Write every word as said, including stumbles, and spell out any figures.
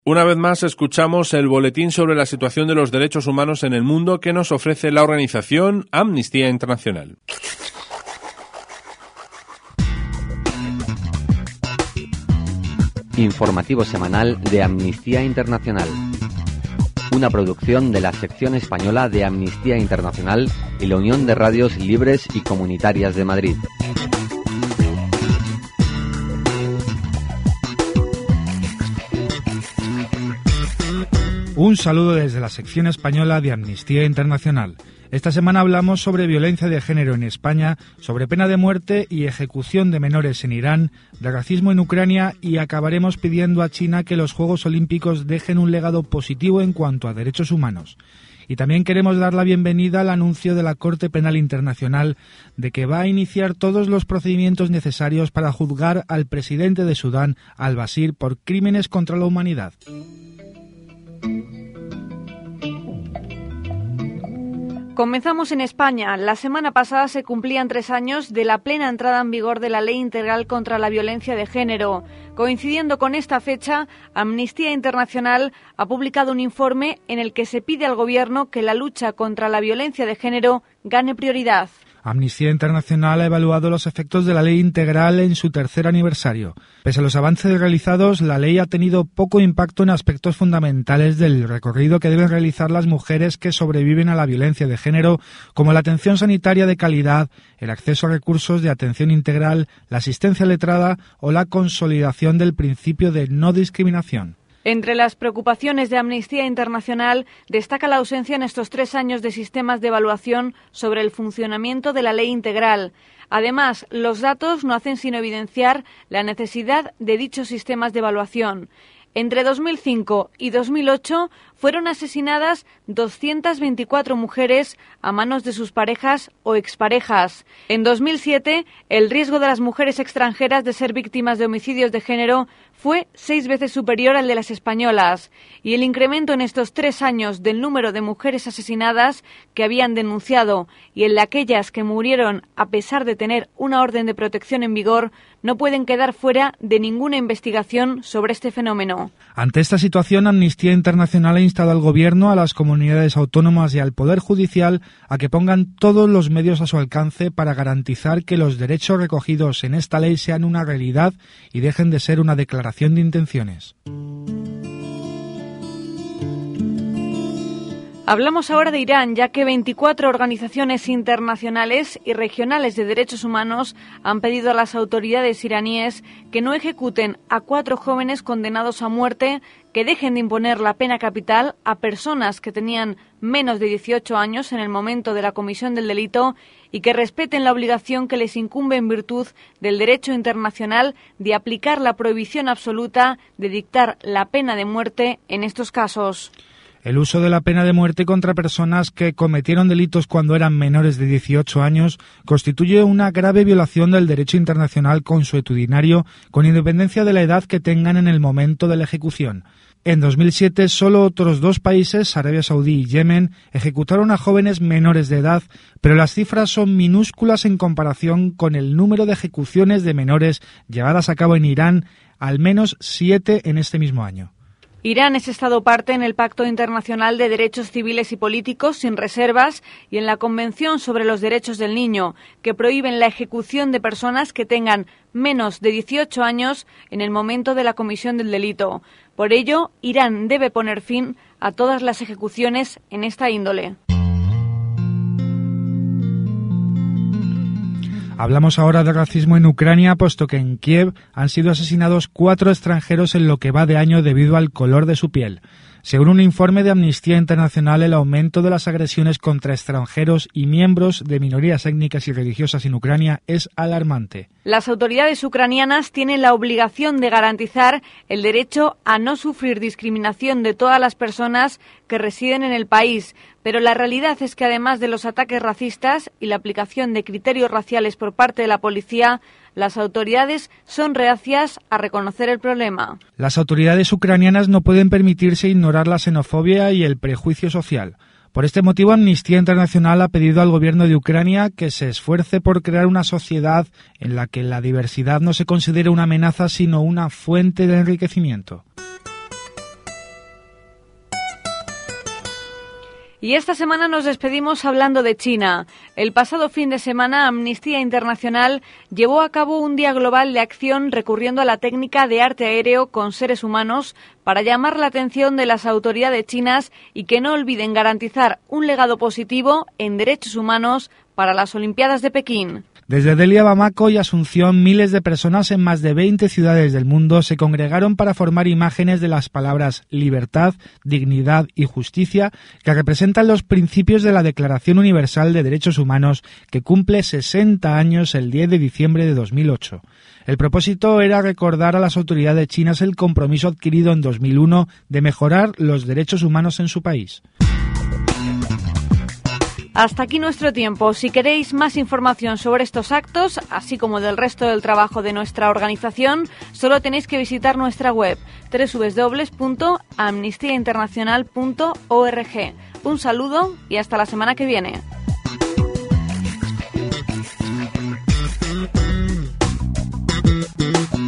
Una vez más escuchamos el boletín sobre la situación de los derechos humanos en el mundo que nos ofrece la organización Amnistía Internacional. Informativo semanal de Amnistía Internacional. Una producción de la sección española de Amnistía Internacional y la Unión de Radios Libres y Comunitarias de Madrid. Un saludo desde la sección española de Amnistía Internacional. Esta semana hablamos sobre violencia de género en España, sobre pena de muerte y ejecución de menores en Irán, de racismo en Ucrania y acabaremos pidiendo a China que los Juegos Olímpicos dejen un legado positivo en cuanto a derechos humanos. Y también queremos dar la bienvenida al anuncio de la Corte Penal Internacional de que va a iniciar todos los procedimientos necesarios para juzgar al presidente de Sudán, al-Bashir, por crímenes contra la humanidad. Comenzamos en España. La semana pasada se cumplían tres años de la plena entrada en vigor de la Ley Integral contra la Violencia de Género. Coincidiendo con esta fecha, Amnistía Internacional ha publicado un informe en el que se pide al Gobierno que la lucha contra la violencia de género gane prioridad. Amnistía Internacional ha evaluado los efectos de la ley integral en su tercer aniversario. Pese a los avances realizados, la ley ha tenido poco impacto en aspectos fundamentales del recorrido que deben realizar las mujeres que sobreviven a la violencia de género, como la atención sanitaria de calidad, el acceso a recursos de atención integral, la asistencia letrada o la consolidación del principio de no discriminación. Entre las preocupaciones de Amnistía Internacional destaca la ausencia en estos tres años de sistemas de evaluación sobre el funcionamiento de la ley integral. Además, los datos no hacen sino evidenciar la necesidad de dichos sistemas de evaluación. Entre dos mil cinco y dos mil ocho fueron asesinadas doscientas veinticuatro mujeres a manos de sus parejas o exparejas. En dos mil siete, el riesgo de las mujeres extranjeras de ser víctimas de homicidios de género fue seis veces superior al de las españolas, y el incremento en estos tres años del número de mujeres asesinadas que habían denunciado y el de aquellas que murieron a pesar de tener una orden de protección en vigor no pueden quedar fuera de ninguna investigación sobre este fenómeno. Ante esta situación, Amnistía Internacional ha instado al Gobierno, a las comunidades autónomas y al Poder Judicial a que pongan todos los medios a su alcance para garantizar que los derechos recogidos en esta ley sean una realidad y dejen de ser una declaración de intenciones. Hablamos ahora de Irán, ya que veinticuatro organizaciones internacionales y regionales de derechos humanos han pedido a las autoridades iraníes que no ejecuten a cuatro jóvenes condenados a muerte, que dejen de imponer la pena capital a personas que tenían menos de dieciocho años en el momento de la comisión del delito y que respeten la obligación que les incumbe en virtud del derecho internacional de aplicar la prohibición absoluta de dictar la pena de muerte en estos casos. El uso de la pena de muerte contra personas que cometieron delitos cuando eran menores de dieciocho años constituye una grave violación del derecho internacional consuetudinario, con independencia de la edad que tengan en el momento de la ejecución. En dos mil siete, solo otros dos países, Arabia Saudí y Yemen, ejecutaron a jóvenes menores de edad, pero las cifras son minúsculas en comparación con el número de ejecuciones de menores llevadas a cabo en Irán, al menos siete en este mismo año. Irán es Estado parte en el Pacto Internacional de Derechos Civiles y Políticos sin reservas y en la Convención sobre los Derechos del Niño, que prohíben la ejecución de personas que tengan menos de dieciocho años en el momento de la comisión del delito. Por ello, Irán debe poner fin a todas las ejecuciones en esta índole. Hablamos ahora de racismo en Ucrania, puesto que en Kiev han sido asesinados cuatro extranjeros en lo que va de año debido al color de su piel. Según un informe de Amnistía Internacional, el aumento de las agresiones contra extranjeros y miembros de minorías étnicas y religiosas en Ucrania es alarmante. Las autoridades ucranianas tienen la obligación de garantizar el derecho a no sufrir discriminación de todas las personas que residen en el país, pero la realidad es que además de los ataques racistas y la aplicación de criterios raciales por parte de la policía, las autoridades son reacias a reconocer el problema. Las autoridades ucranianas no pueden permitirse ignorar la xenofobia y el prejuicio social. Por este motivo, Amnistía Internacional ha pedido al gobierno de Ucrania que se esfuerce por crear una sociedad en la que la diversidad no se considere una amenaza, sino una fuente de enriquecimiento. Y esta semana nos despedimos hablando de China. El pasado fin de semana, Amnistía Internacional llevó a cabo un día global de acción recurriendo a la técnica de arte aéreo con seres humanos para llamar la atención de las autoridades chinas y que no olviden garantizar un legado positivo en derechos humanos para las Olimpiadas de Pekín. Desde Delhi a Bamako y Asunción, miles de personas en más de veinte ciudades del mundo se congregaron para formar imágenes de las palabras libertad, dignidad y justicia que representan los principios de la Declaración Universal de Derechos Humanos que cumple sesenta años el diez de diciembre de dos mil ocho. El propósito era recordar a las autoridades chinas el compromiso adquirido en dos mil uno de mejorar los derechos humanos en su país. Hasta aquí nuestro tiempo. Si queréis más información sobre estos actos, así como del resto del trabajo de nuestra organización, solo tenéis que visitar nuestra web doble u doble u doble u punto amnistía internacional punto org. Un saludo y hasta la semana que viene. Thank you.